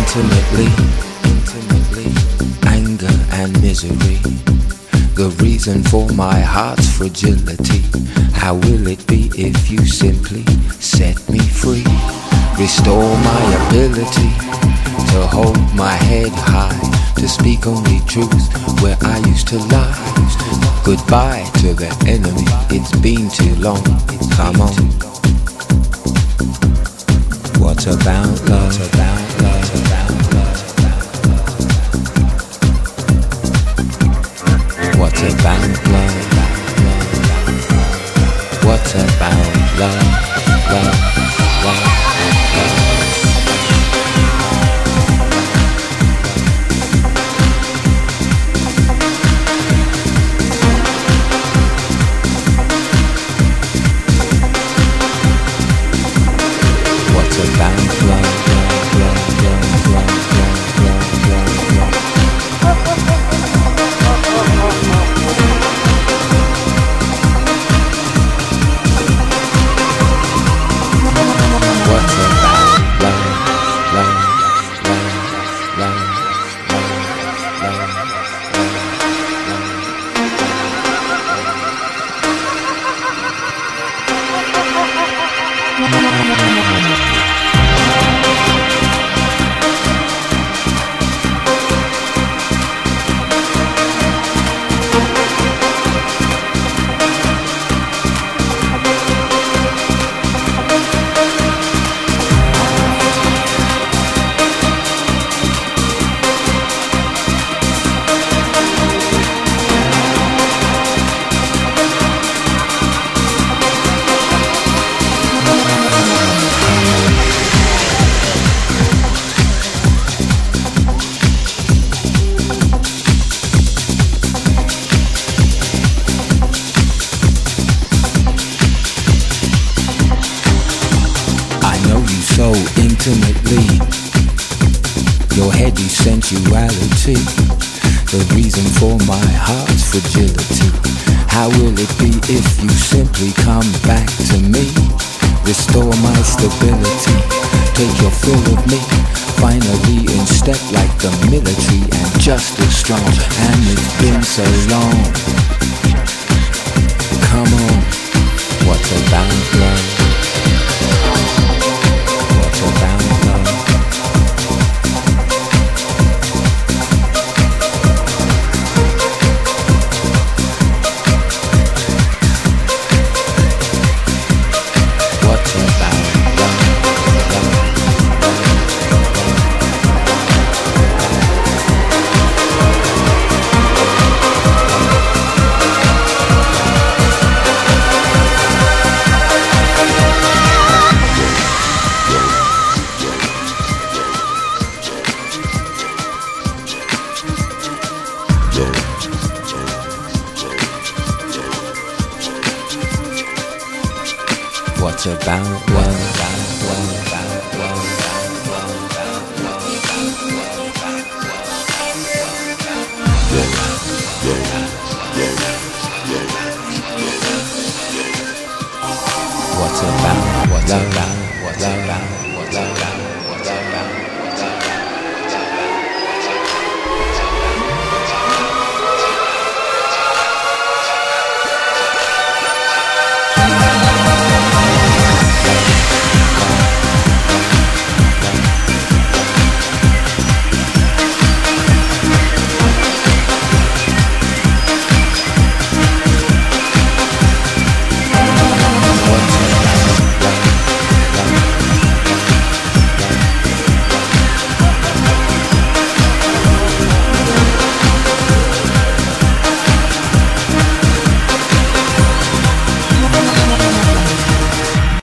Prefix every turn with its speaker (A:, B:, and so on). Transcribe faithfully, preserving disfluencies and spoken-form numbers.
A: intimately, intimately, anger and misery. The reason for my heart's fragility. How will it be if you simply set me free? Restore my ability to hold my head high, to speak only truth where I used to lie. Goodbye to the enemy, it's been too long. Come on. What about love? What about love? What about love? What about love? Love, love, love. What about love? Love, love, love, love, love, love, love, love. What about love, love, love, love, love, so intimately, your heady sensuality, the reason for my heart's fragility. How will it be if you simply come back to me? Restore my stability, take your fill of me, finally in step like the military and just as strong. And it's been so long. Come on, what about love? What about love? What about love? What about love? What about love? What about love?